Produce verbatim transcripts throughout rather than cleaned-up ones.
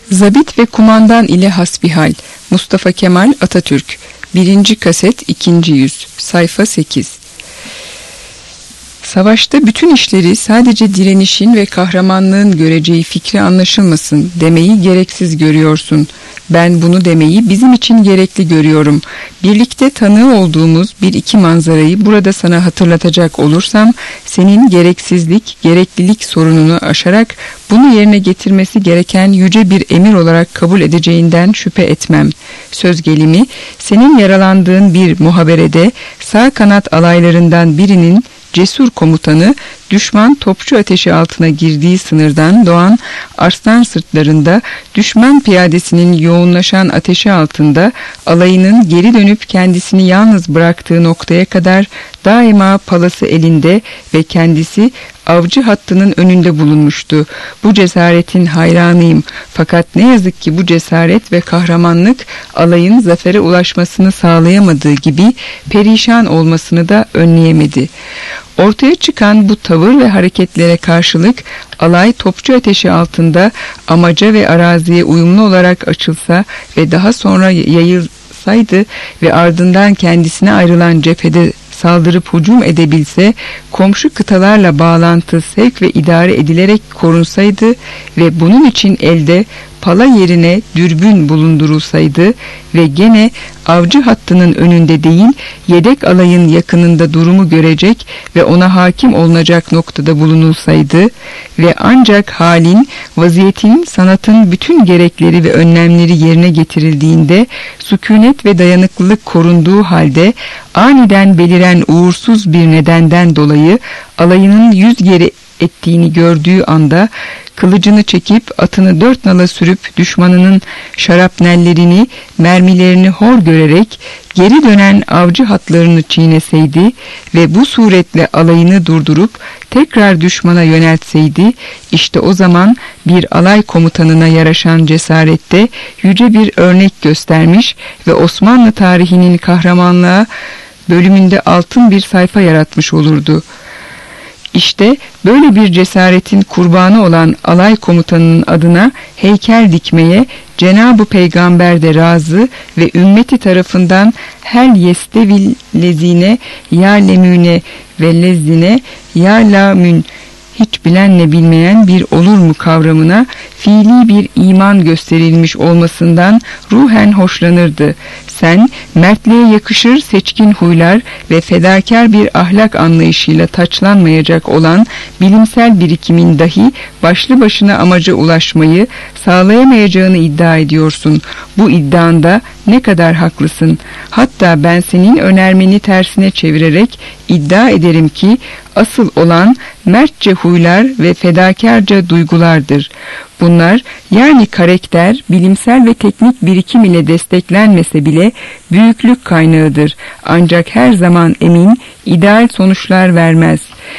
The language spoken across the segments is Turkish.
Zabit ve kumandan ile hasbihal. Mustafa Kemal Atatürk. Birinci kaset, ikinci yüz. Sayfa sekiz. Savaşta bütün işleri sadece direnişin ve kahramanlığın göreceği fikri anlaşılmasın demeyi gereksiz görüyorsun. Ben bunu demeyi bizim için gerekli görüyorum. Birlikte tanığı olduğumuz bir iki manzarayı burada sana hatırlatacak olursam, senin gereksizlik, gereklilik sorununu aşarak bunu yerine getirmesi gereken yüce bir emir olarak kabul edeceğinden şüphe etmem. Söz gelimi, senin yaralandığın bir muhaberede sağ kanat alaylarından birinin cesur komutanı düşman topçu ateşi altına girdiği sınırdan doğan arslan sırtlarında düşman piyadesinin yoğunlaşan ateşi altında alayının geri dönüp kendisini yalnız bıraktığı noktaya kadar daima palası elinde ve kendisi avcı hattının önünde bulunmuştu. Bu cesaretin hayranıyım. Fakat ne yazık ki bu cesaret ve kahramanlık alayın zafere ulaşmasını sağlayamadığı gibi perişan olmasını da önleyemedi. Ortaya çıkan bu tavır ve hareketlere karşılık alay topçu ateşi altında amaca ve araziye uyumlu olarak açılsa ve daha sonra yayılsaydı ve ardından kendisine ayrılan cephede saldırıp hücum edebilse, komşu kıtalarla bağlantı sevk ve idare edilerek korunsaydı ve bunun için elde pala yerine dürbün bulundurulsaydı ve gene avcı hattının önünde değil, yedek alayın yakınında durumu görecek ve ona hakim olunacak noktada bulunulsaydı ve ancak halin, vaziyetin, sanatın bütün gerekleri ve önlemleri yerine getirildiğinde, sükunet ve dayanıklılık korunduğu halde, aniden beliren uğursuz bir nedenden dolayı alayının yüz geri ettiğini gördüğü anda, kılıcını çekip atını dört nala sürüp düşmanının şarapnellerini, mermilerini hor görerek geri dönen avcı hatlarını çiğneseydi ve bu suretle alayını durdurup tekrar düşmana yöneltseydi, işte o zaman bir alay komutanına yaraşan cesarette yüce bir örnek göstermiş ve Osmanlı tarihinin kahramanlığa bölümünde altın bir sayfa yaratmış olurdu. İşte böyle bir cesaretin kurbanı olan alay komutanının adına heykel dikmeye Cenab-ı Peygamber de razı ve ümmeti tarafından hel yestevil lezine ya lemüne ve lezzine ya lamün, hiç bilenle bilmeyen bir olur mu kavramına fiili bir iman gösterilmiş olmasından ruhen hoşlanırdı. Sen mertliğe yakışır seçkin huylar ve fedakar bir ahlak anlayışıyla taçlanmayacak olan bilimsel birikimin dahi başlı başına amaca ulaşmayı sağlayamayacağını iddia ediyorsun. Bu iddianda ne kadar haklısın. Hatta ben senin önermeni tersine çevirerek iddia ederim ki asıl olan mertçe huylar ve fedakarca duygulardır. Bunlar yani karakter, bilimsel ve teknik birikim ile desteklenmese bile büyüklük kaynağıdır. Ancak her zaman emin, ideal sonuçlar vermez.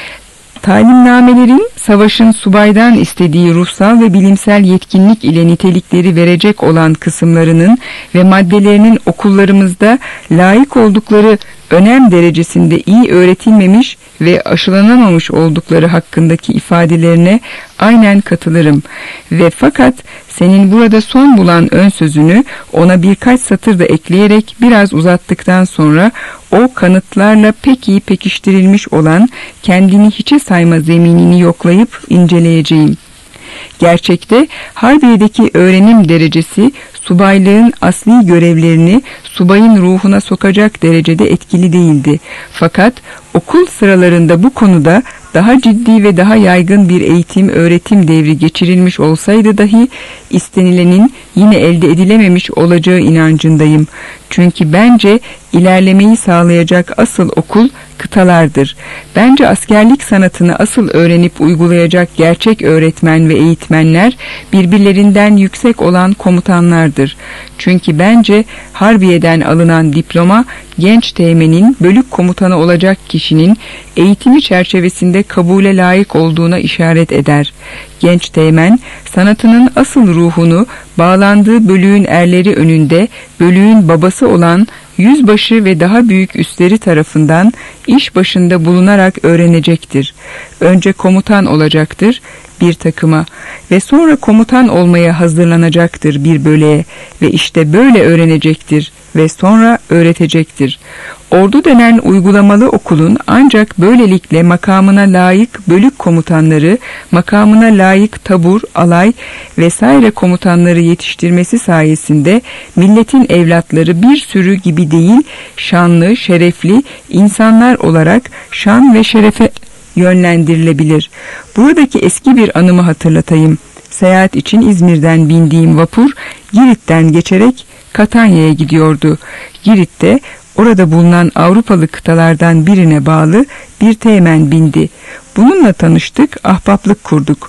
Talimnamelerin savaşın subaydan istediği ruhsal ve bilimsel yetkinlik ile nitelikleri verecek olan kısımlarının ve maddelerinin okullarımızda layık oldukları önem derecesinde iyi öğretilmemiş ve aşılanamamış oldukları hakkındaki ifadelerine aynen katılırım. Ve fakat senin burada son bulan ön sözünü ona birkaç satır da ekleyerek biraz uzattıktan sonra o kanıtlarla pek iyi pekiştirilmiş olan kendini hiçe sayma zeminini yoklayıp inceleyeceğim. Gerçekte Harbiye'deki öğrenim derecesi subaylığın asli görevlerini subayın ruhuna sokacak derecede etkili değildi. Fakat okul sıralarında bu konuda daha ciddi ve daha yaygın bir eğitim öğretim devri geçirilmiş olsaydı dahi istenilenin yine elde edilememiş olacağı inancındayım. Çünkü bence ilerlemeyi sağlayacak asıl okul kıtalardır. Bence askerlik sanatını asıl öğrenip uygulayacak gerçek öğretmen ve eğitmenler birbirlerinden yüksek olan komutanlardır. Çünkü bence Harbiye'den alınan diploma genç teğmenin bölük komutanı olacak kişinin eğitimi çerçevesinde kabule layık olduğuna işaret eder. Genç teğmen sanatının asıl ruhunu bağlandığı bölüğün erleri önünde bölüğün babası olan yüzbaşı ve daha büyük üstleri tarafından iş başında bulunarak öğrenecektir. Önce komutan olacaktır bir takıma ve sonra komutan olmaya hazırlanacaktır bir böleğe ve işte böyle öğrenecektir ve sonra öğretecektir. Ordu denen uygulamalı okulun ancak böylelikle makamına layık bölük komutanları, makamına layık tabur, alay vesaire komutanları yetiştirmesi sayesinde milletin evlatları bir sürü gibi değil, şanlı, şerefli insanlar olarak şan ve şerefe yönlendirilebilir. Buradaki eski bir anımı hatırlatayım. Seyahat için İzmir'den bindiğim vapur Girit'ten geçerek Katanya'ya gidiyordu. Girit'te orada bulunan Avrupalı kıtalardan birine bağlı bir teğmen bindi. Bununla tanıştık, ahbaplık kurduk.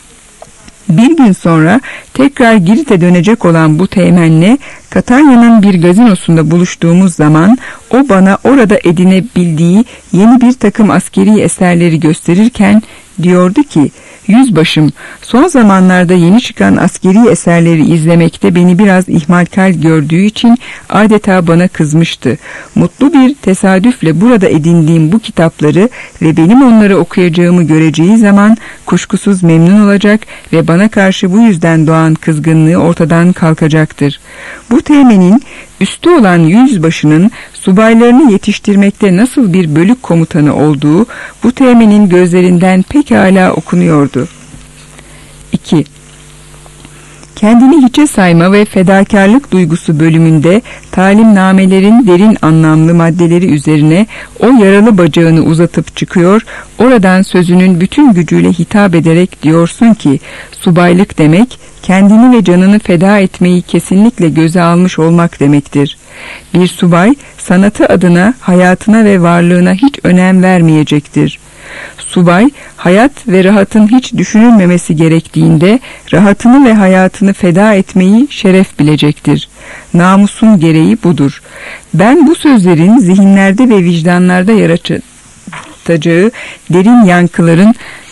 Bir gün sonra tekrar Girit'e dönecek olan bu teğmenle Katanya'nın bir gazinosunda buluştuğumuz zaman o bana orada edinebildiği yeni bir takım askeri eserleri gösterirken diyordu ki, yüzbaşım, son zamanlarda yeni çıkan askeri eserleri izlemekte beni biraz ihmalkar gördüğü için adeta bana kızmıştı. Mutlu bir tesadüfle burada edindiğim bu kitapları ve benim onları okuyacağımı göreceği zaman kuşkusuz memnun olacak ve bana karşı bu yüzden doğan kızgınlığı ortadan kalkacaktır. Bu teğmenin üstü olan yüzbaşının subaylarını yetiştirmekte nasıl bir bölük komutanı olduğu bu teğmenin gözlerinden pekala okunuyordu. iki. Kendini hiçe sayma ve fedakarlık duygusu bölümünde talimnamelerin derin anlamlı maddeleri üzerine o yaralı bacağını uzatıp çıkıyor, oradan sözünün bütün gücüyle hitap ederek diyorsun ki, subaylık demek, kendini ve canını feda etmeyi kesinlikle göze almış olmak demektir. Bir subay, sanatı adına hayatına ve varlığına hiç önem vermeyecektir. Subay, hayat ve rahatın hiç düşünülmemesi gerektiğinde rahatını ve hayatını feda etmeyi şeref bilecektir. Namusun gereği budur. Ben bu sözlerin zihinlerde ve vicdanlarda yaratacağı derin yankıların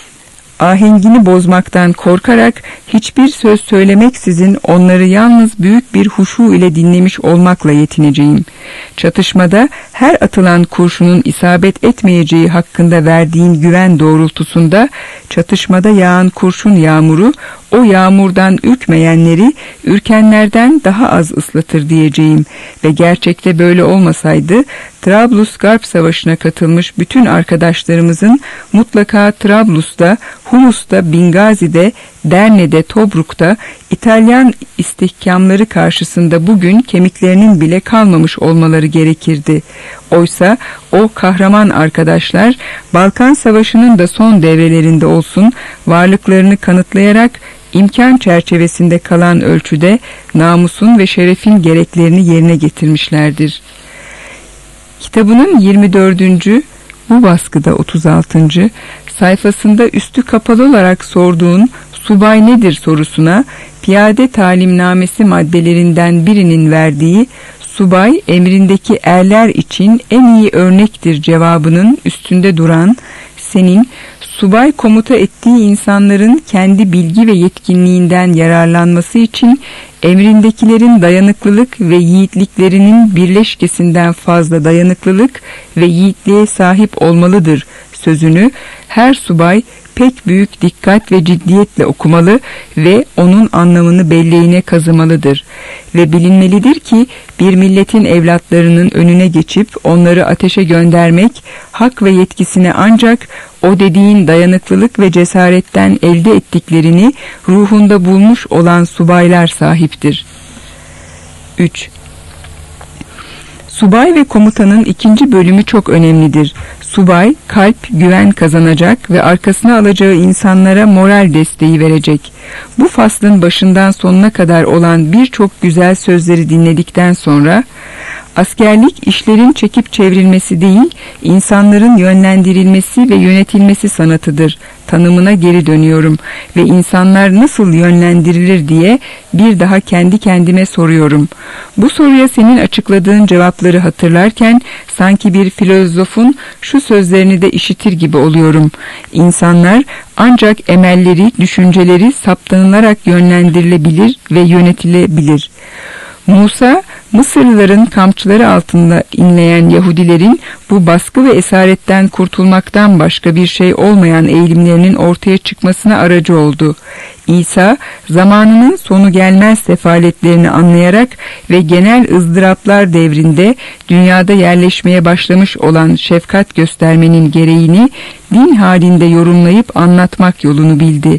ahengini bozmaktan korkarak hiçbir söz söylemeksizin onları yalnız büyük bir huşu ile dinlemiş olmakla yetineceğim. Çatışmada her atılan kurşunun isabet etmeyeceği hakkında verdiğin güven doğrultusunda çatışmada yağan kurşun yağmuru o yağmurdan ürkmeyenleri ürkenlerden daha az ıslatır diyeceğim ve gerçekte böyle olmasaydı Trablus-Garp Savaşı'na katılmış bütün arkadaşlarımızın mutlaka Trablus'ta, Humus'ta, Bingazi'de, Derne'de, Tobruk'ta İtalyan istihkamları karşısında bugün kemiklerinin bile kalmamış olmaları gerekirdi. Oysa o kahraman arkadaşlar Balkan Savaşı'nın da son devrelerinde olsun varlıklarını kanıtlayarak imkan çerçevesinde kalan ölçüde namusun ve şerefin gereklerini yerine getirmişlerdir. Kitabının yirmi dördüncü bu baskıda otuz altıncı sayfasında üstü kapalı olarak sorduğun subay nedir sorusuna piyade talimnamesi maddelerinden birinin verdiği subay emrindeki erler için en iyi örnektir cevabının üstünde duran senin subay komuta ettiği insanların kendi bilgi ve yetkinliğinden yararlanması için emrindekilerin dayanıklılık ve yiğitliklerinin birleşkesinden fazla dayanıklılık ve yiğitliğe sahip olmalıdır sözünü her subay pek büyük dikkat ve ciddiyetle okumalı ve onun anlamını belleğine kazımalıdır. Ve bilinmelidir ki bir milletin evlatlarının önüne geçip onları ateşe göndermek hak ve yetkisine ancak o dediğin dayanıklılık ve cesaretten elde ettiklerini ruhunda bulmuş olan subaylar sahiptir. üç. Subay ve komutanın ikinci bölümü çok önemlidir. Subay, kalp, güven kazanacak ve arkasına alacağı insanlara moral desteği verecek. Bu faslın başından sonuna kadar olan birçok güzel sözleri dinledikten sonra, askerlik işlerin çekip çevrilmesi değil, insanların yönlendirilmesi ve yönetilmesi sanatıdır. Tanımına geri dönüyorum ve insanlar nasıl yönlendirilir diye bir daha kendi kendime soruyorum. Bu soruya senin açıkladığın cevapları hatırlarken sanki bir filozofun şu sözlerini de işitir gibi oluyorum. İnsanlar ancak emelleri, düşünceleri saptanılarak yönlendirilebilir ve yönetilebilir. Musa Mısırlıların kamçıları altında inleyen Yahudilerin bu baskı ve esaretten kurtulmaktan başka bir şey olmayan eğilimlerinin ortaya çıkmasına aracı oldu. İsa, zamanının sonu gelmez sefaletlerini anlayarak ve genel ızdıraplar devrinde dünyada yerleşmeye başlamış olan şefkat göstermenin gereğini din halinde yorumlayıp anlatmak yolunu bildi.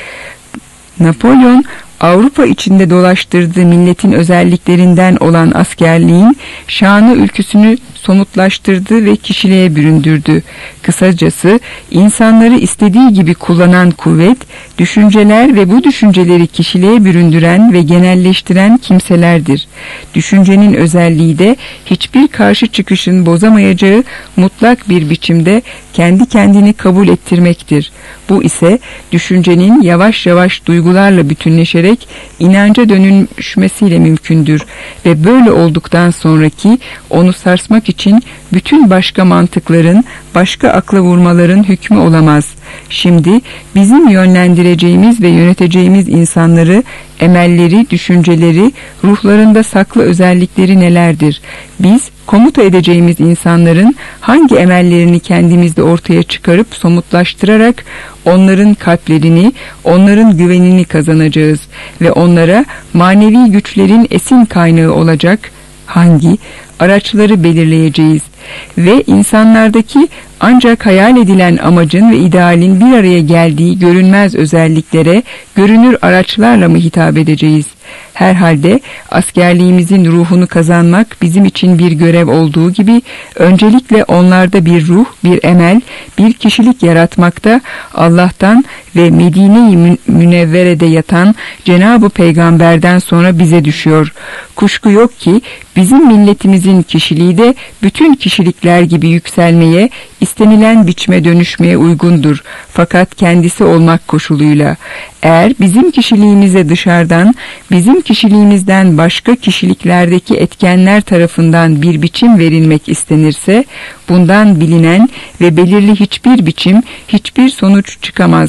Napolyon, Avrupa içinde dolaştırdığı milletin özelliklerinden olan askerliğin şanı ülküsünü somutlaştırdı ve kişiliğe büründürdü. Kısacası insanları istediği gibi kullanan kuvvet, düşünceler ve bu düşünceleri kişiliğe büründüren ve genelleştiren kimselerdir. Düşüncenin özelliği de hiçbir karşı çıkışın bozamayacağı mutlak bir biçimde kendi kendini kabul ettirmektir. Bu ise düşüncenin yavaş yavaş duygularla bütünleşerek inanca dönüşmesiyle mümkündür ve böyle olduktan sonraki onu sarsmak için bütün başka mantıkların, başka akla vurmaların hükmü olamaz. Şimdi bizim yönlendireceğimiz ve yöneteceğimiz insanları, emelleri, düşünceleri, ruhlarında saklı özellikleri nelerdir? Biz komuta edeceğimiz insanların hangi emellerini kendimizde ortaya çıkarıp somutlaştırarak onların kalplerini, onların güvenini kazanacağız ve onlara manevi güçlerin esin kaynağı olacak hangi araçları belirleyeceğiz ve insanlardaki ancak hayal edilen amacın ve idealin bir araya geldiği görünmez özelliklere görünür araçlarla mı hitap edeceğiz? Herhalde askerliğimizin ruhunu kazanmak bizim için bir görev olduğu gibi öncelikle onlarda bir ruh, bir emel, bir kişilik yaratmakta Allah'tan ve Medine-i Münevvere'de yatan Cenab-ı Peygamber'den sonra bize düşüyor. Kuşku yok ki bizim milletimizin kişiliği de bütün kişilikler gibi yükselmeye, istenilen biçime dönüşmeye uygundur. Fakat kendisi olmak koşuluyla. Eğer bizim kişiliğimize dışarıdan, bizim kişiliğimizden başka kişiliklerdeki etkenler tarafından bir biçim verilmek istenirse, bundan bilinen ve belirli hiçbir biçim, hiçbir sonuç çıkamaz.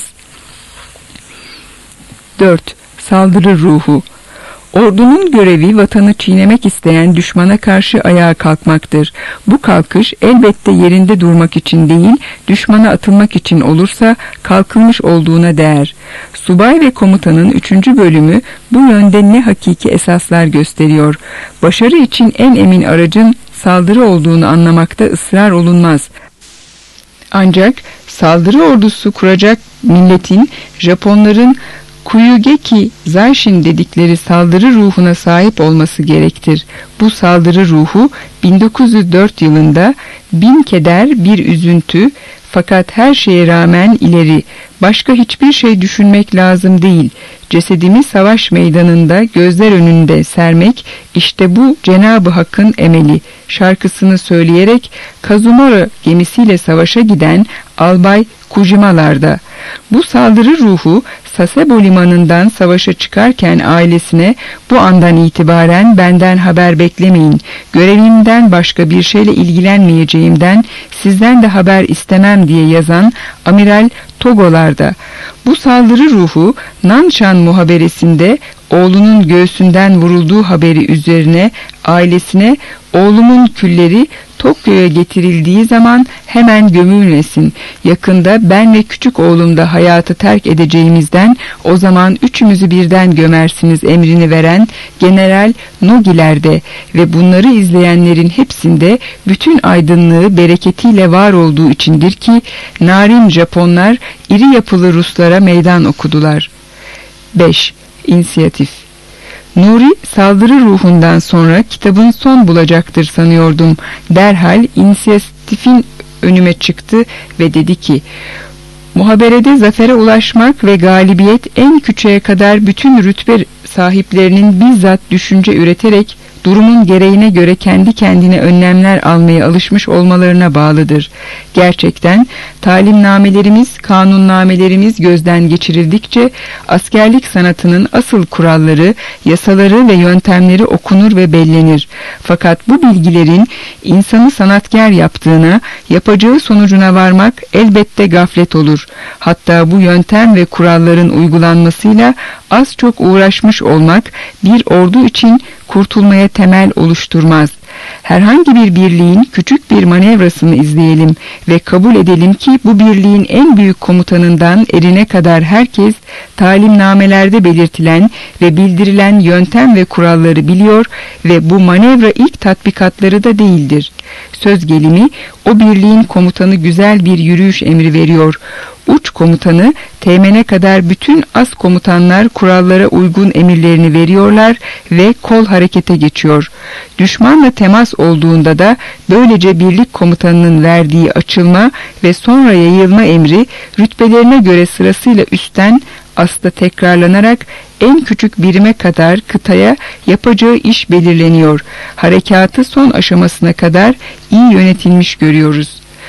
dört. Saldırı ruhu. Ordunun görevi vatanı çiğnemek isteyen düşmana karşı ayağa kalkmaktır. Bu kalkış elbette yerinde durmak için değil, düşmana atılmak için olursa kalkılmış olduğuna değer. Subay ve komutanın üçüncü bölümü bu yönde ne hakiki esaslar gösteriyor. Başarı için en emin aracın saldırı olduğunu anlamakta ısrar olunmaz. Ancak saldırı ordusu kuracak milletin, Japonların Kuyugeki Zaishin dedikleri saldırı ruhuna sahip olması gerektir. Bu saldırı ruhu bin dokuz yüz dört yılında bin keder bir üzüntü, fakat her şeye rağmen ileri, başka hiçbir şey düşünmek lazım değil. Cesedimi savaş meydanında gözler önünde sermek, işte bu Cenab-ı Hakk'ın emeli şarkısını söyleyerek Kazumara gemisiyle savaşa giden Albay Kujimalar'da. Bu saldırı ruhu Sasebo limanından savaşa çıkarken ailesine bu andan itibaren benden haber beklemeyin, görevimden başka bir şeyle ilgilenmeyeceğimden sizden de haber istemem diye yazan Amiral Togolar'da. Bu saldırı ruhu Nanshan muhaberesinde oğlunun göğsünden vurulduğu haberi üzerine ailesine oğlumun külleri Tokyo'ya getirildiği zaman hemen gömülmesin. Yakında ben ve küçük oğlum da hayatı terk edeceğimizden o zaman üçümüzü birden gömersiniz emrini veren General Nogiler'de ve bunları izleyenlerin hepsinde bütün aydınlığı bereketiyle var olduğu içindir ki narin Japonlar iri yapılı Ruslara meydan okudular. beş. İnisiyatif. Nuri saldırı ruhundan sonra kitabın son bulacaktır sanıyordum. Derhal inisiyatifin önüme çıktı ve dedi ki, muhaberede zafere ulaşmak ve galibiyet en küçüğe kadar bütün rütbe sahiplerinin bizzat düşünce üreterek durumun gereğine göre kendi kendine önlemler almaya alışmış olmalarına bağlıdır. Gerçekten talimnamelerimiz, kanunnamelerimiz gözden geçirildikçe askerlik sanatının asıl kuralları, yasaları ve yöntemleri okunur ve bellenir. Fakat bu bilgilerin insanı sanatkar yaptığına, yapacağı sonucuna varmak elbette gaflet olur. Hatta bu yöntem ve kuralların uygulanmasıyla az çok uğraşmış olmak bir ordu için kurtulmaya temel oluşturmaz. Herhangi bir birliğin küçük bir manevrasını izleyelim ve kabul edelim ki bu birliğin en büyük komutanından erine kadar herkes talimnamelerde belirtilen ve bildirilen yöntem ve kuralları biliyor ve bu manevra ilk tatbikatları da değildir. Söz gelimi o birliğin komutanı güzel bir yürüyüş emri veriyor. Uç komutanı teğmene kadar bütün as komutanlar kurallara uygun emirlerini veriyorlar ve kol harekete geçiyor. Düşmanla temas olduğunda da böylece birlik komutanının verdiği açılma ve sonra yayılma emri rütbelerine göre sırasıyla üstten asla tekrarlanarak en küçük birime kadar kıtaya yapacağı iş belirleniyor. Harekatı son aşamasına kadar iyi yönetilmiş görüyoruz.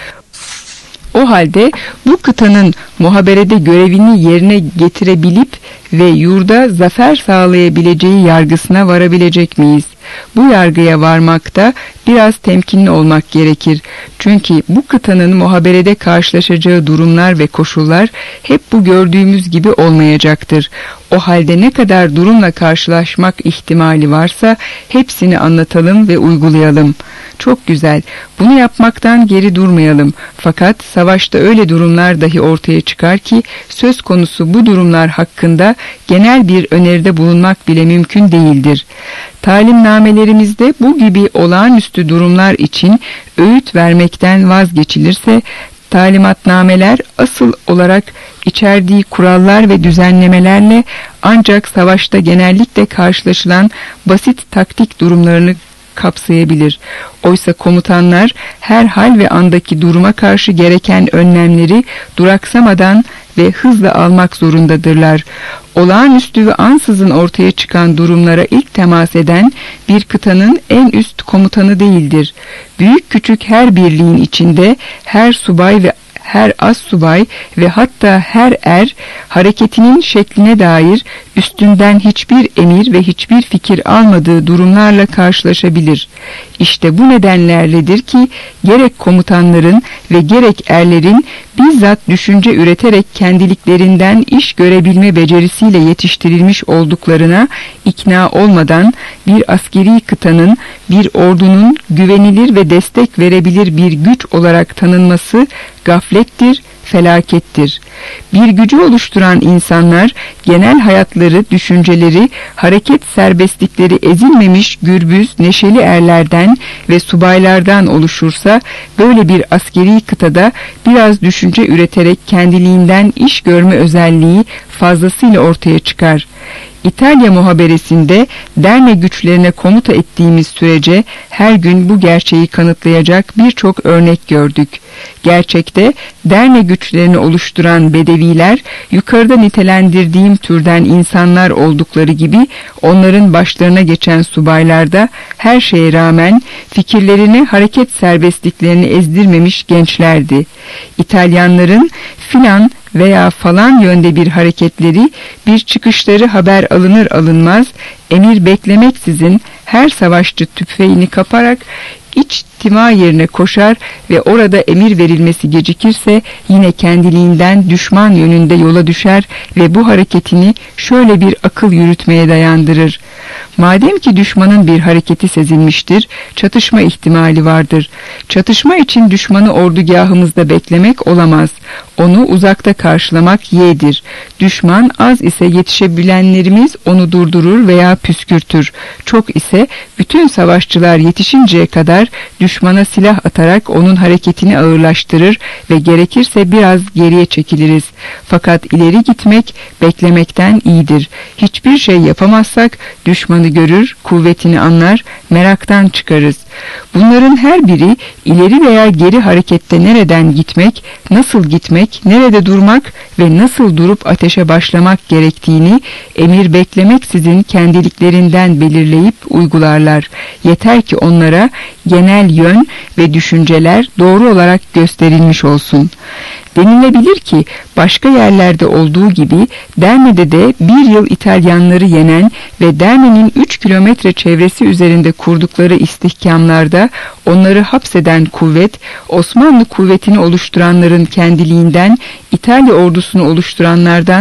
O halde bu kıtanın muhaberede görevini yerine getirebilip ve yurda zafer sağlayabileceği yargısına varabilecek miyiz? Bu yargıya varmakta biraz temkinli olmak gerekir. Çünkü bu kıtanın muhaberede karşılaşacağı durumlar ve koşullar hep bu gördüğümüz gibi olmayacaktır. O halde ne kadar durumla karşılaşmak ihtimali varsa hepsini anlatalım ve uygulayalım. Çok güzel. Bunu yapmaktan geri durmayalım. Fakat savaşta öyle durumlar dahi ortaya çıkar ki söz konusu bu durumlar hakkında genel bir öneride bulunmak bile mümkün değildir. Talimnamelerimizde bu gibi olağanüstü durumlar için öğüt vermekten vazgeçilirse talimatnameler asıl olarak içerdiği kurallar ve düzenlemelerle ancak savaşta genellikle karşılaşılan basit taktik durumlarını kapsayabilir. Oysa komutanlar her hal ve andaki duruma karşı gereken önlemleri duraksamadan ve hızla almak zorundadırlar. Olağanüstü ve ansızın ortaya çıkan durumlara ilk temas eden bir kıtanın en üst komutanı değildir. Büyük küçük her birliğin içinde her subay ve her az subay ve hatta her er hareketinin şekline dair üstünden hiçbir emir ve hiçbir fikir almadığı durumlarla karşılaşabilir. İşte bu nedenlerledir ki gerek komutanların ve gerek erlerin bizzat düşünce üreterek kendiliklerinden iş görebilme becerisiyle yetiştirilmiş olduklarına ikna olmadan bir askeri kıtanın, bir ordunun güvenilir ve destek verebilir bir güç olarak tanınması gaflettir, felakettir. Bir gücü oluşturan insanlar genel hayatları, düşünceleri, hareket serbestlikleri ezilmemiş gürbüz, neşeli erlerden ve subaylardan oluşursa böyle bir askeri kıtada biraz düşünce üreterek kendiliğinden iş görme özelliği fazlasıyla ortaya çıkar. İtalya muhaberesinde Derne güçlerine komuta ettiğimiz sürece her gün bu gerçeği kanıtlayacak birçok örnek gördük. Gerçekte Derne güçlerini oluşturan Bedeviler yukarıda nitelendirdiğim türden insanlar oldukları gibi onların başlarına geçen subaylar da her şeye rağmen fikirlerini, hareket serbestliklerini ezdirmemiş gençlerdi. İtalyanların filan veya falan yönde bir hareketleri, bir çıkışları haber alınır alınmaz emir beklemeksizin her savaşçı tüfeğini kaparak iç tima yerine koşar ve orada emir verilmesi gecikirse yine kendiliğinden düşman yönünde yola düşer ve bu hareketini şöyle bir akıl yürütmeye dayandırır. Madem ki düşmanın bir hareketi sezilmiştir, çatışma ihtimali vardır. Çatışma için düşmanı ordugahımızda beklemek olamaz. Onu uzakta karşılamak yeğdir. Düşman az ise yetişebilenlerimiz onu durdurur veya püskürtür. Çok ise bütün savaşçılar yetişinceye kadar düşmana silah atarak onun hareketini ağırlaştırır ve gerekirse biraz geriye çekiliriz. Fakat ileri gitmek beklemekten iyidir. Hiçbir şey yapamazsak düşmanı görür, kuvvetini anlar, meraktan çıkarız. Bunların her biri ileri veya geri harekette nereden gitmek, nasıl gitmek, nerede durmak ve nasıl durup ateşe başlamak gerektiğini emir beklemeksizin kendiliklerinden belirleyip uygularlar. Yeter ki onlara genel yön ve düşünceler doğru olarak gösterilmiş olsun. Denilebilir ki başka yerlerde olduğu gibi Derne'de de bir yıl İtalyanları yenen ve Derne'nin üç kilometre çevresi üzerinde kurdukları istihkamlarda onları hapseden kuvvet, Osmanlı kuvvetini oluşturanların kendiliğinden İtalya ordusunu oluşturanlardan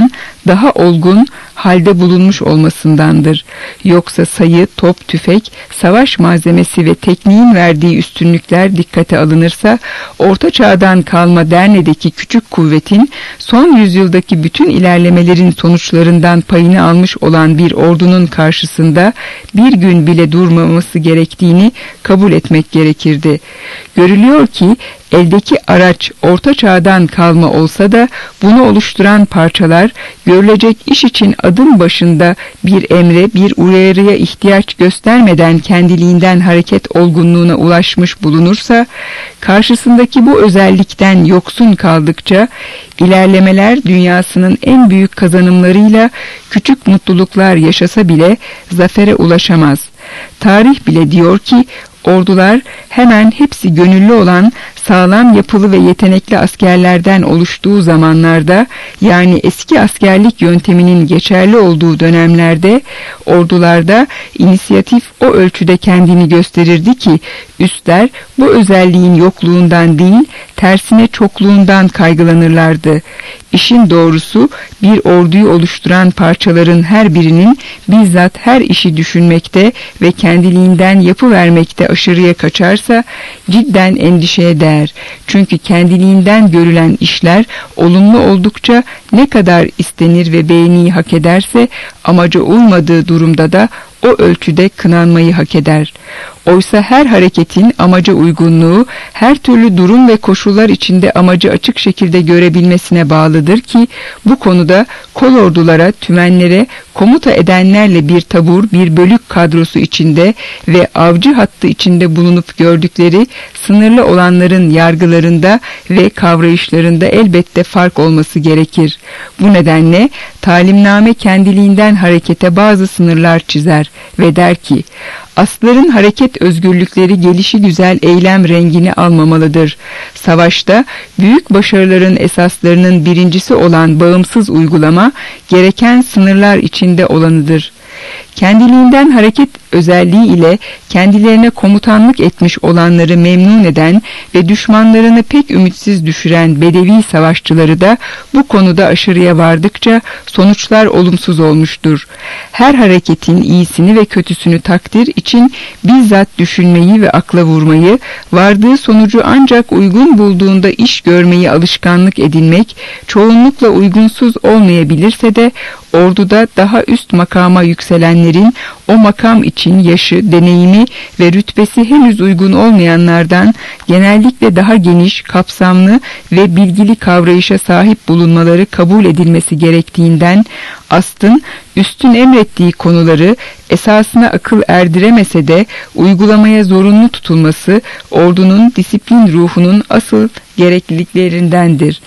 daha olgun halde bulunmuş olmasındandır. Yoksa sayı, top, tüfek, savaş malzemesi ve tekniğin verdiği üstünlükler dikkate alınırsa, Orta Çağ'dan kalma Derne'deki küçük kuvvetin son yüzyıldaki bütün ilerlemelerin sonuçlarından payını almış olan bir ordunun karşısında bir gün bile durmaması gerektiğini kabul etmek gerekirdi. Görülüyor ki eldeki araç Orta Çağ'dan kalma olsa da bunu oluşturan parçalar görülecek iş için adım başında bir emre, bir uyarıya ihtiyaç göstermeden kendiliğinden hareket olgunluğuna ulaşmış bulunursa, karşısındaki bu özellikten yoksun kaldıkça ilerlemeler dünyasının en büyük kazanımlarıyla küçük mutluluklar yaşasa bile zafere ulaşamaz. Tarih bile diyor ki, ordular hemen hepsi gönüllü olan sağlam yapılı ve yetenekli askerlerden oluştuğu zamanlarda, yani eski askerlik yönteminin geçerli olduğu dönemlerde, ordularda inisiyatif o ölçüde kendini gösterirdi ki üstler bu özelliğin yokluğundan değil, tersine çokluğundan kaygılanırlardı. İşin doğrusu, bir orduyu oluşturan parçaların her birinin bizzat her işi düşünmekte ve kendiliğinden yapıvermekte aşırıya kaçarsa cidden endişeye değer. Çünkü kendiliğinden görülen işler olumlu oldukça ne kadar istenir ve beğeniyi hak ederse, amaca uymadığı durumda da o ölçüde kınanmayı hak eder. Oysa her hareketin amaca uygunluğu, her türlü durum ve koşullar içinde amacı açık şekilde görebilmesine bağlıdır ki, bu konuda kolordulara, tümenlere, komuta edenlerle bir tabur, bir bölük kadrosu içinde ve avcı hattı içinde bulunup gördükleri sınırlı olanların yargılarında ve kavrayışlarında elbette fark olması gerekir. Bu nedenle talimname kendiliğinden harekete bazı sınırlar çizer ve der ki, asların hareket özgürlükleri gelişigüzel eylem rengini almamalıdır. Savaşta büyük başarıların esaslarının birincisi olan bağımsız uygulama, gereken sınırlar içinde olanıdır. Kendiliğinden hareket özelliği ile kendilerine komutanlık etmiş olanları memnun eden ve düşmanlarını pek ümitsiz düşüren Bedevi savaşçıları da bu konuda aşırıya vardıkça sonuçlar olumsuz olmuştur. Her hareketin iyisini ve kötüsünü takdir için bizzat düşünmeyi ve akla vurmayı, vardığı sonucu ancak uygun bulduğunda iş görmeyi alışkanlık edinmek, çoğunlukla uygunsuz olmayabilirse de orduda daha üst makama yükselenlerin o makam için yaşı, deneyimi ve rütbesi henüz uygun olmayanlardan genellikle daha geniş, kapsamlı ve bilgili kavrayışa sahip bulunmaları kabul edilmesi gerektiğinden, Ast'ın üstün emrettiği konuları esasına akıl erdiremese de uygulamaya zorunlu tutulması ordunun disiplin ruhunun asıl gerekliliklerindendir.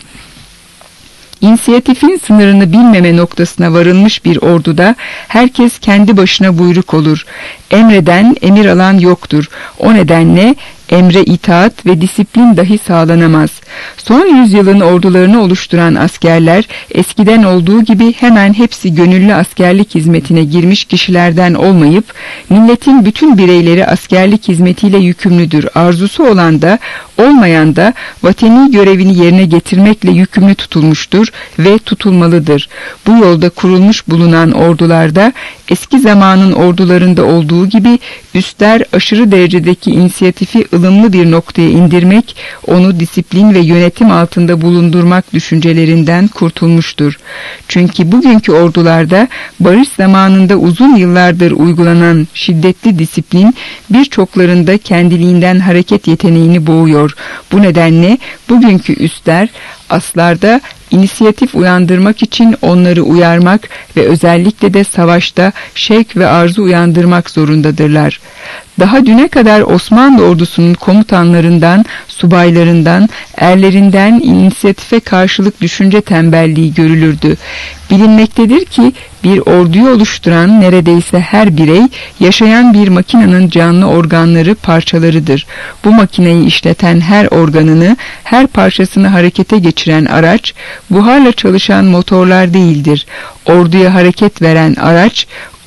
İnisiyatifin sınırını bilmeme noktasına varılmış bir orduda herkes kendi başına buyruk olur. Emreden, emir alan yoktur. O nedenle emre itaat ve disiplin dahi sağlanamaz. Son yüzyılın ordularını oluşturan askerler eskiden olduğu gibi hemen hepsi gönüllü askerlik hizmetine girmiş kişilerden olmayıp, milletin bütün bireyleri askerlik hizmetiyle yükümlüdür. Arzusu olan da olmayan da vatani görevini yerine getirmekle yükümlü tutulmuştur ve tutulmalıdır. Bu yolda kurulmuş bulunan ordularda eski zamanın ordularında olduğu gibi üstler aşırı derecedeki inisiyatifi ılımlı bir noktaya indirmek, onu disiplin ve yönetim altında bulundurmak düşüncelerinden kurtulmuştur. Çünkü bugünkü ordularda barış zamanında uzun yıllardır uygulanan şiddetli disiplin birçoklarında kendiliğinden hareket yeteneğini boğuyor. Bu nedenle bugünkü üstler aslarda inisiyatif uyandırmak için onları uyarmak ve özellikle de savaşta şevk ve arzu uyandırmak zorundadırlar. Daha düne kadar Osmanlı ordusunun komutanlarından, subaylarından, erlerinden inisiyatife karşılık düşünce tembelliği görülürdü. Bilinmektedir ki bir orduyu oluşturan neredeyse her birey yaşayan bir makinenin canlı organları parçalarıdır. Bu makineyi işleten her organını, her parçasını harekete geçiren araç, buharla çalışan motorlar değildir. Orduya hareket veren araç,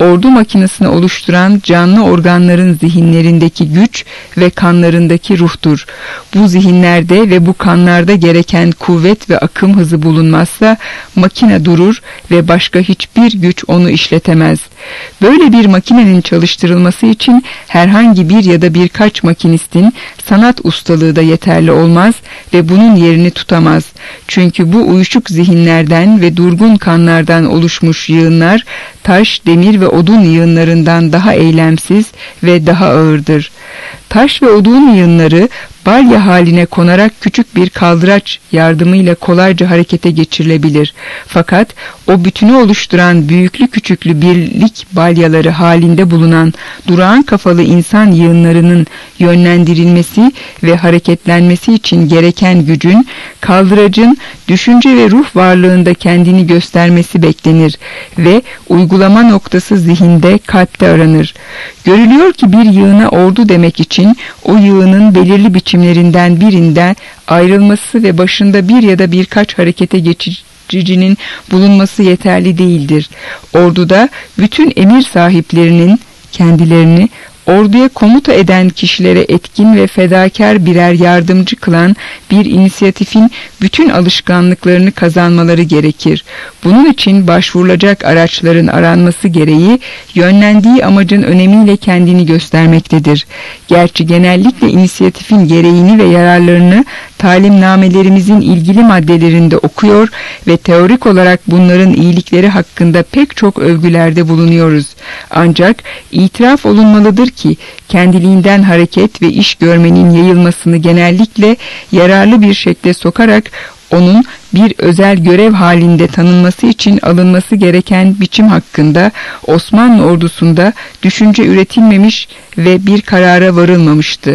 ordu makinesini oluşturan canlı organların zihinlerindeki güç ve kanlarındaki ruhtur. Bu zihinlerde ve bu kanlarda gereken kuvvet ve akım hızı bulunmazsa makine durur ve başka hiçbir güç onu işletemez. Böyle bir makinenin çalıştırılması için herhangi bir ya da birkaç makinistin sanat ustalığı da yeterli olmaz ve bunun yerini tutamaz. Çünkü bu uyuşuk zihinlerden ve durgun kanlardan oluşmuş yığınlar taş, demir ve odun yığınlarından daha eylemsiz ve daha ağırdır. Taş ve odun yığınları balya haline konarak küçük bir kaldıraç yardımıyla kolayca harekete geçirilebilir. Fakat o bütünü oluşturan büyüklü küçüklü birlik balyaları halinde bulunan durağan kafalı insan yığınlarının yönlendirilmesi ve hareketlenmesi için gereken gücün, kaldıracın düşünce ve ruh varlığında kendini göstermesi beklenir ve uygulama noktası zihinde, kalpte aranır. Görülüyor ki bir yığına ordu demek için o yığının belirli biçimlerinden birinden ayrılması ve başında bir ya da birkaç harekete geçicinin bulunması yeterli değildir. Orduda bütün emir sahiplerinin kendilerini orduya komuta eden kişilere etkin ve fedakar birer yardımcı kılan bir inisiyatifin bütün alışkanlıklarını kazanmaları gerekir. Bunun için başvurulacak araçların aranması gereği yönlendiği amacın önemiyle kendini göstermektedir. Gerçi genellikle inisiyatifin gereğini ve yararlarını talimnamelerimizin ilgili maddelerinde okuyor ve teorik olarak bunların iyilikleri hakkında pek çok övgülerde bulunuyoruz. Ancak itiraf olunmalıdır ki kendiliğinden hareket ve iş görmenin yayılmasını genellikle yararlı bir şekle sokarak onun bir özel görev halinde tanınması için alınması gereken biçim hakkında Osmanlı ordusunda düşünce üretilmemiş ve bir karara varılmamıştı.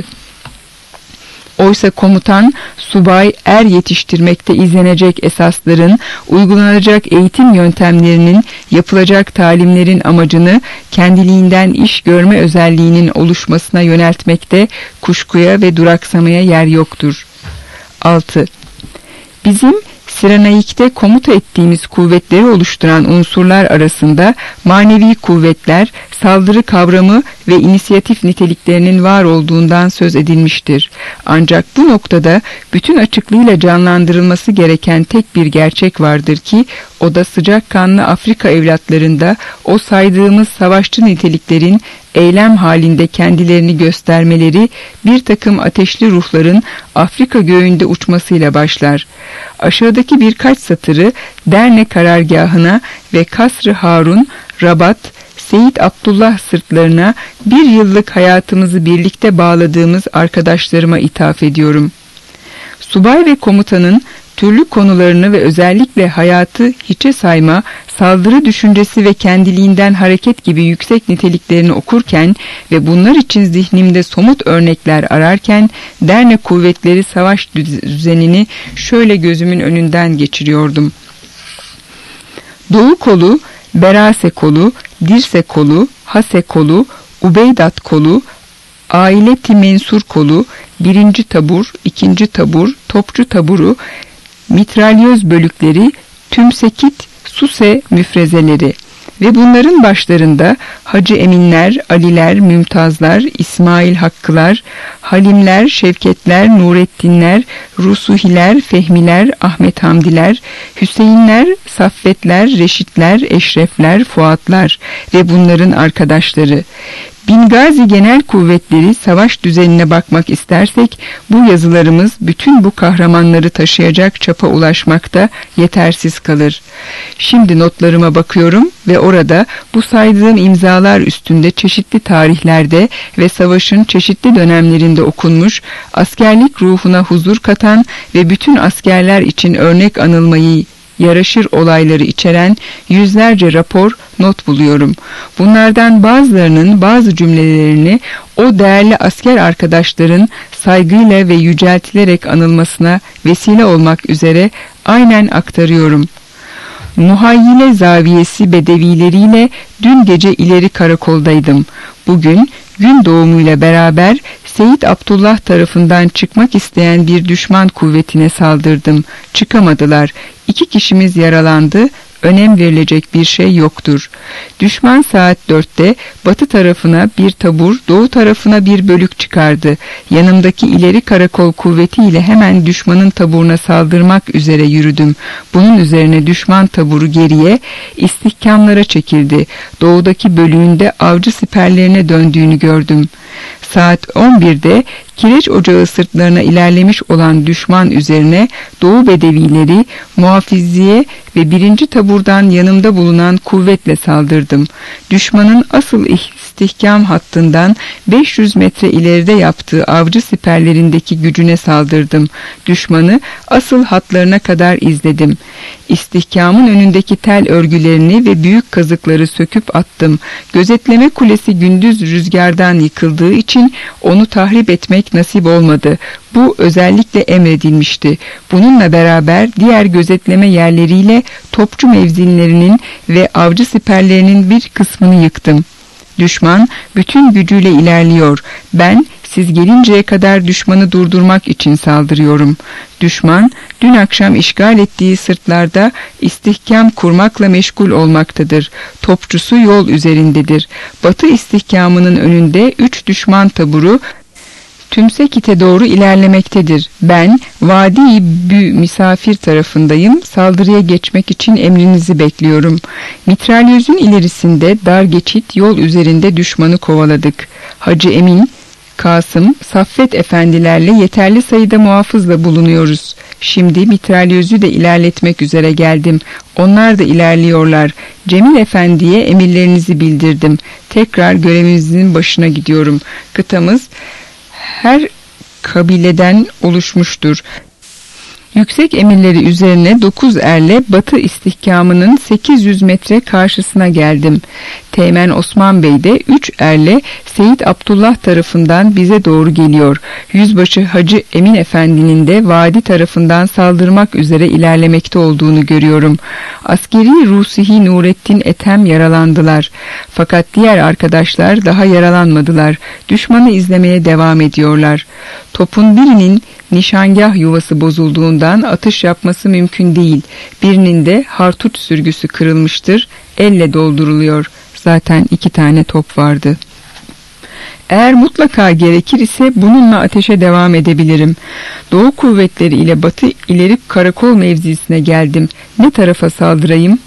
Oysa komutan, subay, er yetiştirmekte izlenecek esasların, uygulanacak eğitim yöntemlerinin, yapılacak talimlerin amacını kendiliğinden iş görme özelliğinin oluşmasına yöneltmekte kuşkuya ve duraksamaya yer yoktur. altı. Bizim Sirenaik'te komuta ettiğimiz kuvvetleri oluşturan unsurlar arasında manevi kuvvetler, saldırı kavramı ve inisiyatif niteliklerinin var olduğundan söz edilmiştir. Ancak bu noktada bütün açıklığıyla canlandırılması gereken tek bir gerçek vardır ki, o da sıcakkanlı Afrika evlatlarında o saydığımız savaşçı niteliklerin eylem halinde kendilerini göstermeleri bir takım ateşli ruhların Afrika göğünde uçmasıyla başlar. Aşağıdaki birkaç satırı Derne karargahına ve Kasr-ı Harun, Rabat, Seyit Abdullah sırtlarına bir yıllık hayatımızı birlikte bağladığımız arkadaşlarıma ithaf ediyorum. Subay ve komutanın türlü konularını ve özellikle hayatı hiçe sayma, saldırı düşüncesi ve kendiliğinden hareket gibi yüksek niteliklerini okurken ve bunlar için zihnimde somut örnekler ararken Derne kuvvetleri savaş düzenini şöyle gözümün önünden geçiriyordum. Doğu kolu, Berase kolu, Dirse kolu, Hase kolu, Ubeydat kolu, Aileti Mensur kolu, birinci tabur, ikinci tabur, topçu taburu, mitralyöz bölükleri, tümsekit, suse müfrezeleri ve bunların başlarında Hacı Eminler, Aliler, Mümtazlar, İsmail Hakkılar, Halimler, Şevketler, Nurettinler, Rusuhiler, Fehmiler, Ahmet Hamdiler, Hüseyinler, Saffetler, Reşitler, Eşrefler, Fuatlar ve bunların arkadaşları. Bingazi Genel Kuvvetleri savaş düzenine bakmak istersek bu yazılarımız bütün bu kahramanları taşıyacak çapa ulaşmakta yetersiz kalır. Şimdi notlarıma bakıyorum ve orada bu saydığım imzalar üstünde çeşitli tarihlerde ve savaşın çeşitli dönemlerinde okunmuş, askerlik ruhuna huzur katan ve bütün askerler için örnek anılmayı yaraşır olayları içeren yüzlerce rapor, not buluyorum. Bunlardan bazılarının bazı cümlelerini o değerli asker arkadaşların saygıyla ve yüceltilerek anılmasına vesile olmak üzere aynen aktarıyorum. Muhayyile zaviyesi bedevileriyle dün gece ileri karakoldaydım. Bugün gün doğumuyla beraber Seyit Abdullah tarafından çıkmak isteyen bir düşman kuvvetine saldırdım. Çıkamadılar. İki kişimiz yaralandı. önem verilecek bir şey yoktur. Düşman saat dörtte batı tarafına bir tabur, doğu tarafına bir bölük çıkardı. Yanımdaki ileri karakol kuvvetiyle hemen düşmanın taburuna saldırmak üzere yürüdüm. Bunun üzerine düşman taburu geriye, istihkamlara çekildi. Doğudaki bölüğünde avcı siperlerine döndüğünü gördüm. Saat on birde kireç ocağı sırtlarına ilerlemiş olan düşman üzerine Doğu Bedevileri, muhafizliğe ve birinci taburdan yanımda bulunan kuvvetle saldırdım. Düşmanın asıl istihkam hattından beş yüz metre ileride yaptığı avcı siperlerindeki gücüne saldırdım. Düşmanı asıl hatlarına kadar izledim. İstihkamın önündeki tel örgülerini ve büyük kazıkları söküp attım. Gözetleme kulesi gündüz rüzgardan yıkıldığı için onu tahrip etmek nasip olmadı. Bu özellikle emredilmişti. Bununla beraber diğer gözetleme yerleriyle topçu mevzinlerinin ve avcı siperlerinin bir kısmını yıktım. Düşman bütün gücüyle ilerliyor. Ben siz gelinceye kadar düşmanı durdurmak için saldırıyorum. Düşman dün akşam işgal ettiği sırtlarda istihkam kurmakla meşgul olmaktadır. Topçusu yol üzerindedir. Batı istihkamının önünde üç düşman taburu Tümsekit'e doğru ilerlemektedir. Ben Vadi-i Bü misafir tarafındayım. Saldırıya geçmek için emrinizi bekliyorum. Mitralyözün ilerisinde dar geçit yol üzerinde düşmanı kovaladık. Hacı Emin, Kasım, Saffet efendilerle yeterli sayıda muhafızla bulunuyoruz. Şimdi mitralyözü de ilerletmek üzere geldim. Onlar da ilerliyorlar. Cemil Efendi'ye emirlerinizi bildirdim. Tekrar görevimizin başına gidiyorum. Kıtamız her kabileden oluşmuştur. Yüksek emirleri üzerine dokuz erle Batı istihkamının sekiz yüz metre karşısına geldim. Teğmen Osman Bey de üç erle Seyit Abdullah tarafından bize doğru geliyor. Yüzbaşı Hacı Emin Efendi'nin de vadi tarafından saldırmak üzere ilerlemekte olduğunu görüyorum. Askeri Rusihi Nurettin Ethem yaralandılar. Fakat diğer arkadaşlar daha yaralanmadılar. Düşmanı izlemeye devam ediyorlar. Topun birinin nişangah yuvası bozulduğundan atış yapması mümkün değil. Birinin de hartut sürgüsü kırılmıştır. Elle dolduruluyor. Zaten iki tane top vardı. Eğer mutlaka gerekir ise bununla ateşe devam edebilirim. Doğu kuvvetleri ile batı ileri karakol mevzisine geldim. Ne tarafa saldırayım?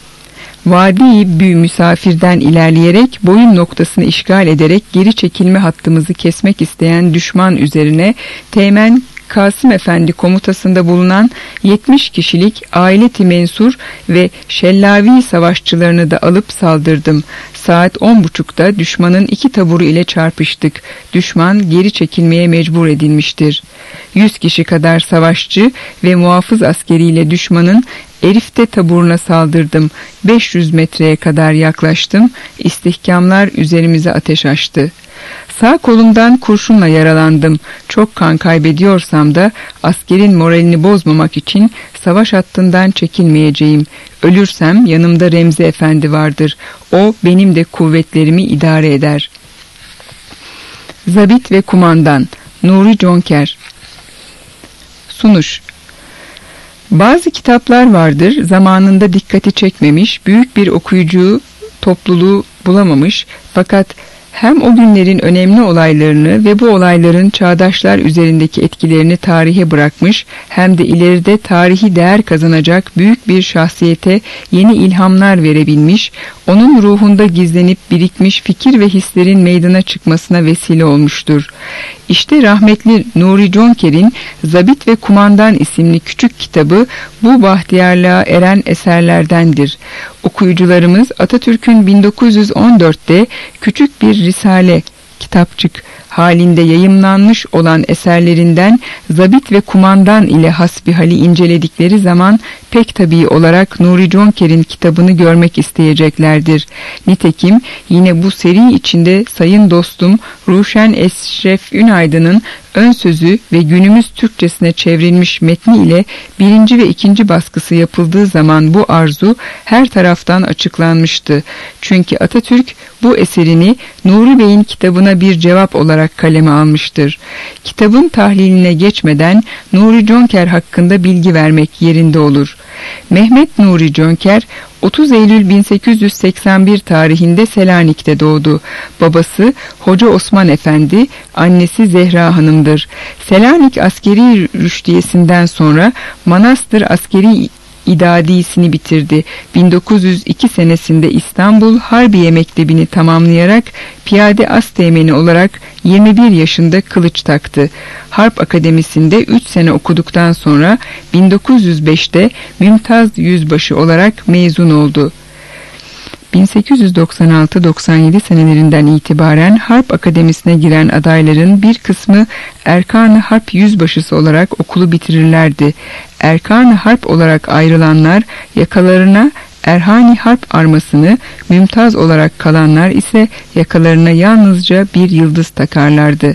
Vadi-i Bü misafirden ilerleyerek boyun noktasını işgal ederek geri çekilme hattımızı kesmek isteyen düşman üzerine Teğmen Kasım Efendi komutasında bulunan yetmiş kişilik aileti mensur ve Şellavi savaşçılarını da alıp saldırdım. Saat on buçukta düşmanın iki taburu ile çarpıştık. Düşman geri çekilmeye mecbur edilmiştir. Yüz kişi kadar savaşçı ve muhafız askeriyle düşmanın Erif'te taburuna saldırdım. beş yüz metreye kadar yaklaştım. İstihkamlar üzerimize ateş açtı. Sağ kolumdan kurşunla yaralandım. Çok kan kaybediyorsam da askerin moralini bozmamak için savaş hattından çekilmeyeceğim. Ölürsem yanımda Remzi Efendi vardır. O benim de kuvvetlerimi idare eder. Zabit ve Kumandan Nuri Conker. Sunuş. Bazı kitaplar vardır, zamanında dikkati çekmemiş, büyük bir okuyucu topluluğu bulamamış, fakat hem o günlerin önemli olaylarını ve bu olayların çağdaşlar üzerindeki etkilerini tarihe bırakmış, hem de ileride tarihi değer kazanacak büyük bir şahsiyete yeni ilhamlar verebilmiş, onun ruhunda gizlenip birikmiş fikir ve hislerin meydana çıkmasına vesile olmuştur. İşte rahmetli Nuri Conker'in Zabit ve Kumandan isimli küçük kitabı bu bahtiyarlığa eren eserlerdendir. Okuyucularımız Atatürk'ün bin dokuz yüz on dörtte küçük bir risale, kitapçık halinde yayımlanmış olan eserlerinden Zabit ve Kumandan ile hasbihali inceledikleri zaman pek tabii olarak Nuri Conker'in kitabını görmek isteyeceklerdir. Nitekim yine bu seri içinde sayın dostum Ruşen Eşref Ünaydın'ın ön sözü ve günümüz Türkçesine çevrilmiş metni ile birinci ve ikinci baskısı yapıldığı zaman bu arzu her taraftan açıklanmıştı. Çünkü Atatürk bu eserini Nuri Bey'in kitabına bir cevap olarak kaleme almıştır. Kitabın tahliline geçmeden Nuri Conker hakkında bilgi vermek yerinde olur. Mehmet Nuri Conker otuz Eylül bin sekiz yüz seksen bir tarihinde Selanik'te doğdu. Babası Hoca Osman Efendi, annesi Zehra Hanım'dır. Selanik Askeri Rüştiyesi'nden sonra Manastır Askeri İdadisini bitirdi. bin dokuz yüz iki senesinde İstanbul Harbiye Mektebi'ni tamamlayarak piyade asteğmeni olarak yirmi bir yaşında kılıç taktı. Harp Akademisi'nde üç sene okuduktan sonra bin dokuz yüz beşte Mümtaz Yüzbaşı olarak mezun oldu. bin sekiz yüz doksan altı doksan yedi senelerinden itibaren Harp Akademisi'ne giren adayların bir kısmı Erkan-ı Harp Yüzbaşısı olarak okulu bitirirlerdi. Erkan-ı Harp olarak ayrılanlar yakalarına Erhani Harp armasını, Mümtaz olarak kalanlar ise yakalarına yalnızca bir yıldız takarlardı.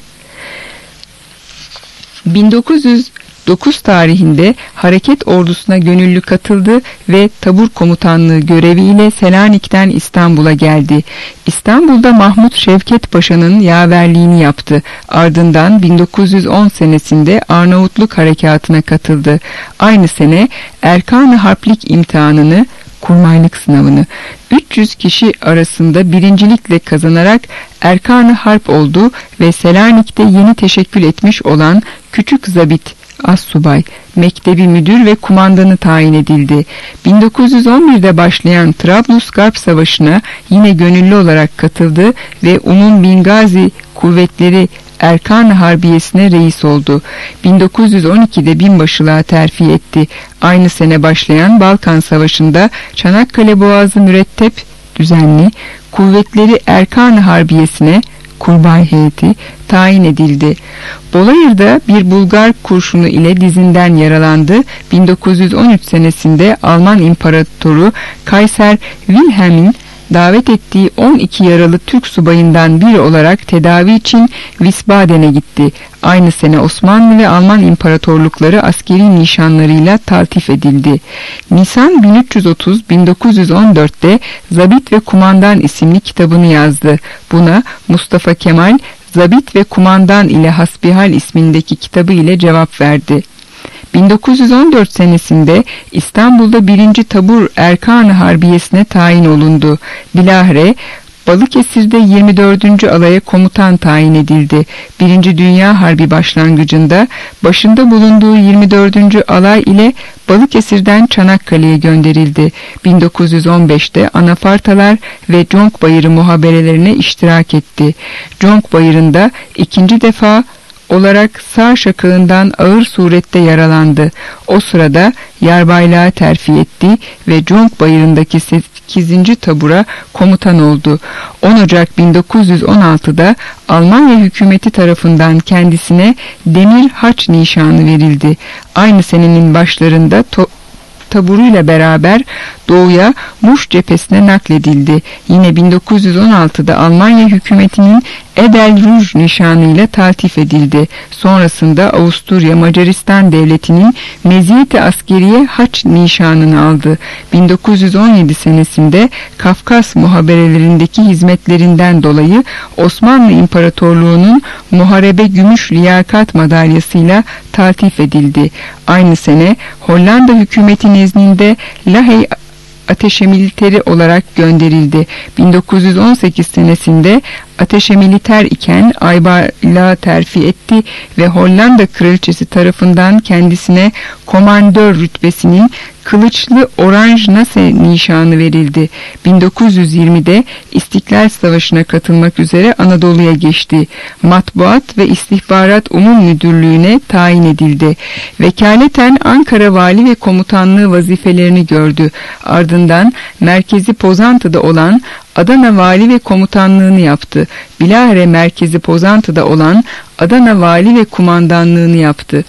bin dokuz yüz dokuz tarihinde hareket ordusuna gönüllü katıldı ve tabur komutanlığı göreviyle Selanik'ten İstanbul'a geldi. İstanbul'da Mahmut Şevket Paşa'nın yaverliğini yaptı. Ardından bin dokuz yüz on senesinde Arnavutluk harekatına katıldı. Aynı sene Erkan-ı Harplik imtihanını, kurmaylık sınavını üç yüz kişi arasında birincilikle kazanarak Erkan-ı Harp oldu ve Selanik'te yeni teşekkül etmiş olan Küçük Zabit Assubay, mektebi müdür ve kumandanı tayin edildi. bin dokuz yüz on birde başlayan Trablusgarp Savaşı'na yine gönüllü olarak katıldı ve Umum Bingazi Kuvvetleri Erkan-ı Harbiyesi'ne reis oldu. bin dokuz yüz on ikide binbaşılığa terfi etti. Aynı sene başlayan Balkan Savaşı'nda Çanakkale Boğazı Mürettep Düzenli Kuvvetleri Erkan-ı Harbiyesi'ne Kurbay heyeti tayin edildi. Bolayır'da bir Bulgar kurşunu ile dizinden yaralandı. bin dokuz yüz on üç senesinde Alman İmparatoru Kaiser Wilhelm'in davet ettiği on iki yaralı Türk subayından biri olarak tedavi için Wiesbaden'e gitti. Aynı sene Osmanlı ve Alman İmparatorlukları askeri nişanlarıyla taltif edildi. Nisan bin üç yüz otuz bin dokuz yüz on dörtte Zabit ve Kumandan isimli kitabını yazdı. Buna Mustafa Kemal Zabit ve Kumandan ile Hasbihal ismindeki kitabı ile cevap verdi. bin dokuz yüz on dört senesinde İstanbul'da birinci Tabur Erkan-ı Harbiyesi'ne tayin olundu. Bilahare Balıkesir'de yirmi dördüncü alaya komutan tayin edildi. Birinci Dünya Harbi başlangıcında başında bulunduğu yirmi dördüncü alay ile Balıkesir'den Çanakkale'ye gönderildi. bin dokuz yüz on beşte Anafartalar ve Conk Bayırı muhaberelerine iştirak etti. Conk Bayırı'nda ikinci defa olarak sağ şakağından ağır surette yaralandı. O sırada yarbaylığa terfi etti ve Conk Bayırı'ndaki sekizinci tabura komutan oldu. on Ocak bin dokuz yüz on altıda Almanya hükümeti tarafından kendisine Demir Haç nişanı verildi. Aynı senenin başlarında to taburuyla beraber doğuya Muş cephesine nakledildi. Yine bin dokuz yüz on altıda Almanya hükümetinin Edel Ruj nişanıyla taltif edildi. Sonrasında Avusturya Macaristan devletinin meziyeti askeriye haç nişanını aldı. bin dokuz yüz on yedi senesinde Kafkas muhaberelerindeki hizmetlerinden dolayı Osmanlı İmparatorluğu'nun Muharebe Gümüş Liyakat madalyasıyla taltif edildi. Aynı sene Hollanda hükümeti nezdinde Lahey ateşe militeri olarak gönderildi. bin dokuz yüz on sekiz senesinde ateşe militer iken aybarlığa terfi etti ve Hollanda kraliçesi tarafından kendisine komandör rütbesinin Kılıçlı Oranj Nassau nişanı verildi. bin dokuz yüz yirmide İstiklal Savaşı'na katılmak üzere Anadolu'ya geçti. Matbuat ve İstihbarat Umum Müdürlüğü'ne tayin edildi. Vekaleten Ankara Vali ve Komutanlığı vazifelerini gördü. Ardından merkezi Pozantı'da olan Adana Vali ve Komutanlığını yaptı. Bilahare merkezi Pozantı'da olan Adana Vali ve Kumandanlığını yaptı.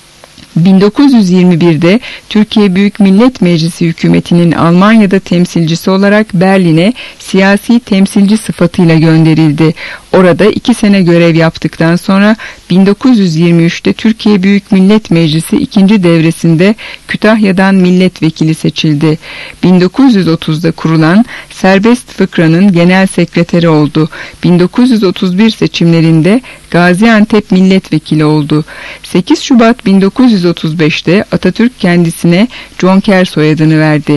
bin dokuz yüz yirmi birde Türkiye Büyük Millet Meclisi hükümetinin Almanya'da temsilcisi olarak Berlin'e siyasi temsilci sıfatıyla gönderildi. Orada iki sene görev yaptıktan sonra bin dokuz yüz yirmi üçte Türkiye Büyük Millet Meclisi ikinci devresinde Kütahya'dan milletvekili seçildi. bin dokuz yüz otuzda kurulan Serbest Fıkra'nın genel sekreteri oldu. bin dokuz yüz otuz bir seçimlerinde Gaziantep milletvekili oldu. sekiz Şubat bin dokuz yüz otuz beşte Atatürk kendisine Conker soyadını verdi.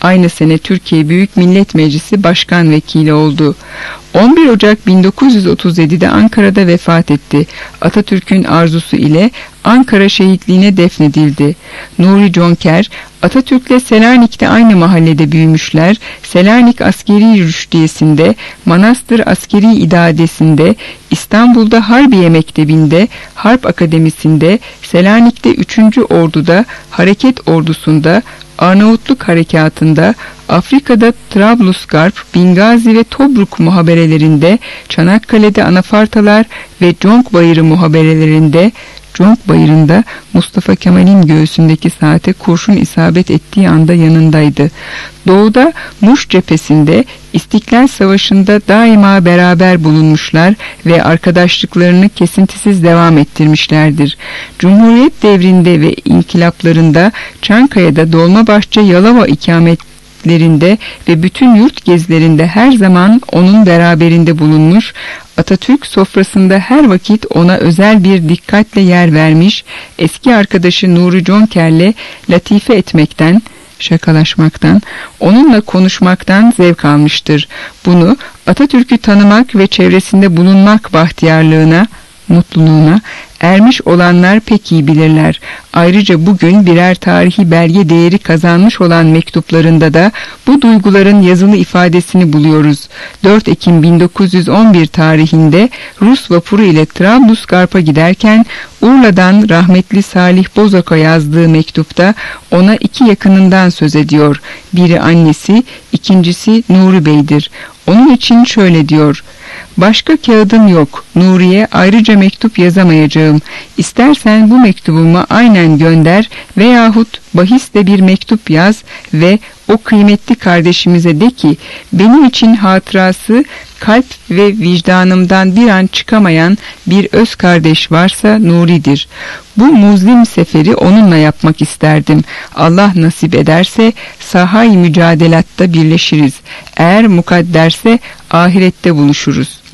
Aynı sene Türkiye Büyük Millet Meclisi Başkan Vekili oldu. on bir Ocak bin dokuz yüz otuz yedi'de Ankara'da vefat etti. Atatürk'ün arzusu ile Ankara şehitliğine defnedildi. Nuri Conker, Atatürk'le Selanik'te aynı mahallede büyümüşler. Selanik Askeri Rüştiyesi'nde, Manastır Askeri İdadesi'nde, İstanbul'da Harbiye Mektebi'nde, Harp Akademisi'nde, Selanik'te üçüncü Ordu'da, Hareket Ordusu'nda, Arnavutluk Harekatı'nda, Afrika'da Trablusgarp, Bingazi ve Tobruk muhaberelerinde, Çanakkale'de Anafartalar ve Conk Bayırı muhaberelerinde, Conk Bayırı'nda Mustafa Kemal'in göğsündeki saate kurşun isabet ettiği anda yanındaydı. Doğuda Muş cephesinde, İstiklal Savaşı'nda daima beraber bulunmuşlar ve arkadaşlıklarını kesintisiz devam ettirmişlerdir. Cumhuriyet devrinde ve inkılaplarında Çankaya'da, Dolmabahçe, Yalova ikametlerinde ve bütün yurt gezilerinde her zaman onun beraberinde bulunmuş, Atatürk sofrasında her vakit ona özel bir dikkatle yer vermiş, eski arkadaşı Nuri Conker'le latife etmekten, şakalaşmaktan, onunla konuşmaktan zevk almıştır. Bunu Atatürk'ü tanımak ve çevresinde bulunmak bahtiyarlığına, mutluluğuna ermiş olanlar pek iyi bilirler. Ayrıca bugün birer tarihi belge değeri kazanmış olan mektuplarında da bu duyguların yazılı ifadesini buluyoruz. dört Ekim bin dokuz yüz on bir tarihinde Rus vapuru ile Trablusgarp'a giderken Urla'dan rahmetli Salih Bozok'a yazdığı mektupta ona iki yakınından söz ediyor. Biri annesi, ikincisi Nuri Bey'dir. Onun için şöyle diyor: "Başka kağıdım yok. Nuri'ye ayrıca mektup yazamayacağım. İstersen bu mektubumu aynen gönder veyahut bahisle bir mektup yaz ve o kıymetli kardeşimize de ki benim için hatırası kalp ve vicdanımdan bir an çıkamayan bir öz kardeş varsa Nuri'dir. Bu muzlim seferi onunla yapmak isterdim. Allah nasip ederse sahay mücadelatta birleşiriz. Eğer mukadderse ahirette buluşuruz.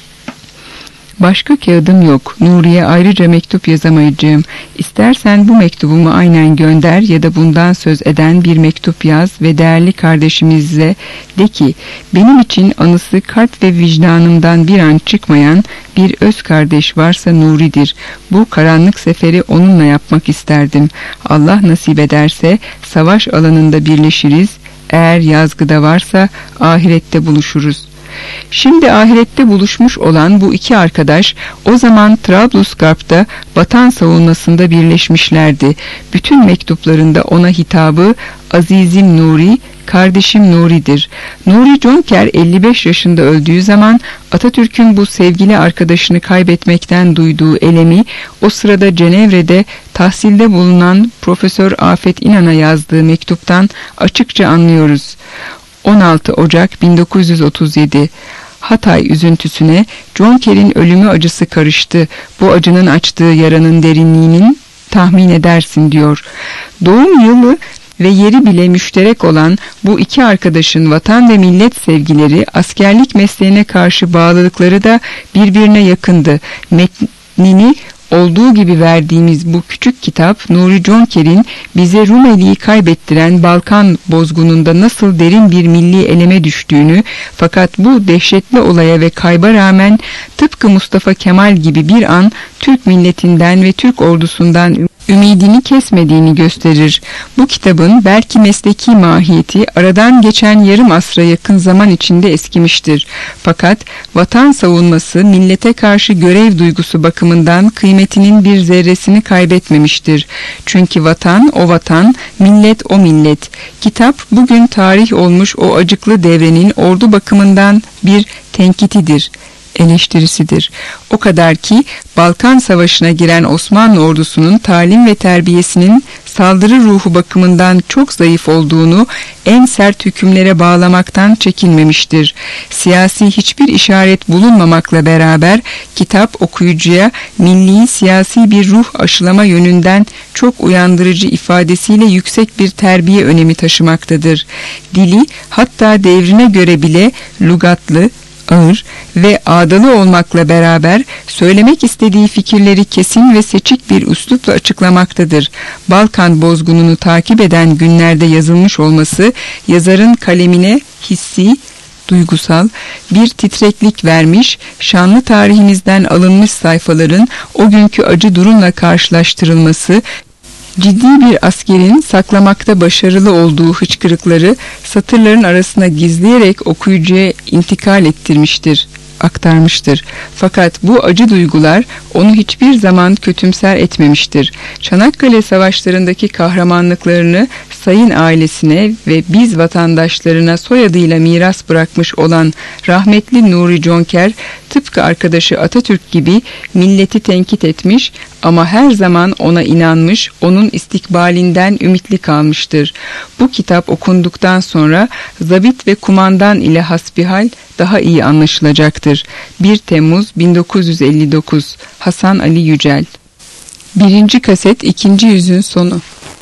Başka kağıdım yok. Nuri'ye ayrıca mektup yazamayacağım. İstersen bu mektubumu aynen gönder ya da bundan söz eden bir mektup yaz ve değerli kardeşimize de ki benim için anısı kalp ve vicdanımdan bir an çıkmayan bir öz kardeş varsa Nuri'dir. Bu karanlık seferi onunla yapmak isterdim. Allah nasip ederse savaş alanında birleşiriz. Eğer yazgıda varsa ahirette buluşuruz." Şimdi ahirette buluşmuş olan bu iki arkadaş o zaman Trablusgarp'ta vatan savunmasında birleşmişlerdi. Bütün mektuplarında ona hitabı "Azizim Nuri, kardeşim Nuri'dir." Nuri Conker elli beş yaşında öldüğü zaman Atatürk'ün bu sevgili arkadaşını kaybetmekten duyduğu elemi o sırada Cenevre'de tahsilde bulunan Profesör Afet İnan'a yazdığı mektuptan açıkça anlıyoruz. on altı Ocak bin dokuz yüz otuz yedi. Hatay üzüntüsüne Conker'in ölümü acısı karıştı. Bu acının açtığı yaranın derinliğinin tahmin edersin diyor. Doğum yılı ve yeri bile müşterek olan bu iki arkadaşın vatan ve millet sevgileri, askerlik mesleğine karşı bağlılıkları da birbirine yakındı. Metnini olduğu gibi verdiğimiz bu küçük kitap Nuri Conker'in bize Rumeli'yi kaybettiren Balkan bozgununda nasıl derin bir milli eleme düştüğünü, fakat bu dehşetli olaya ve kayba rağmen tıpkı Mustafa Kemal gibi bir an Türk milletinden ve Türk ordusundan ümidini kesmediğini gösterir. Bu kitabın belki mesleki mahiyeti aradan geçen yarım asra yakın zaman içinde eskimiştir. Fakat vatan savunması millete karşı görev duygusu bakımından kıymetinin bir zerresini kaybetmemiştir. Çünkü vatan o vatan, millet o millet. Kitap bugün tarih olmuş o acıklı devrenin ordu bakımından bir tenkitidir, eleştirisidir. O kadar ki Balkan Savaşı'na giren Osmanlı ordusunun talim ve terbiyesinin saldırı ruhu bakımından çok zayıf olduğunu en sert hükümlere bağlamaktan çekinmemiştir. Siyasi hiçbir işaret bulunmamakla beraber kitap okuyucuya milli siyasi bir ruh aşılama yönünden çok uyandırıcı ifadesiyle yüksek bir terbiye önemi taşımaktadır. Dili hatta devrine göre bile lügatlı, ağır ve ağdalı olmakla beraber söylemek istediği fikirleri kesin ve seçik bir üslupla açıklamaktadır. Balkan bozgununu takip eden günlerde yazılmış olması yazarın kalemine hissi, duygusal bir titreklik vermiş, şanlı tarihimizden alınmış sayfaların o günkü acı durumla karşılaştırılması, ciddi bir askerin saklamakta başarılı olduğu hıçkırıkları satırların arasına gizleyerek okuyucuya intikal ettirmiştir, aktarmıştır. Fakat bu acı duygular onu hiçbir zaman kötümser etmemiştir. Çanakkale Savaşları'ndaki kahramanlıklarını Sayın ailesine ve biz vatandaşlarına soyadıyla miras bırakmış olan rahmetli Nuri Conker, tıpkı arkadaşı Atatürk gibi milleti tenkit etmiş ama her zaman ona inanmış, onun istikbalinden ümitli kalmıştır. Bu kitap okunduktan sonra zabit ve kumandan ile hasbihal daha iyi anlaşılacaktır. bir Temmuz bin dokuz yüz elli dokuz. Hasan Ali Yücel. Birinci kaset, ikinci yüzün sonu.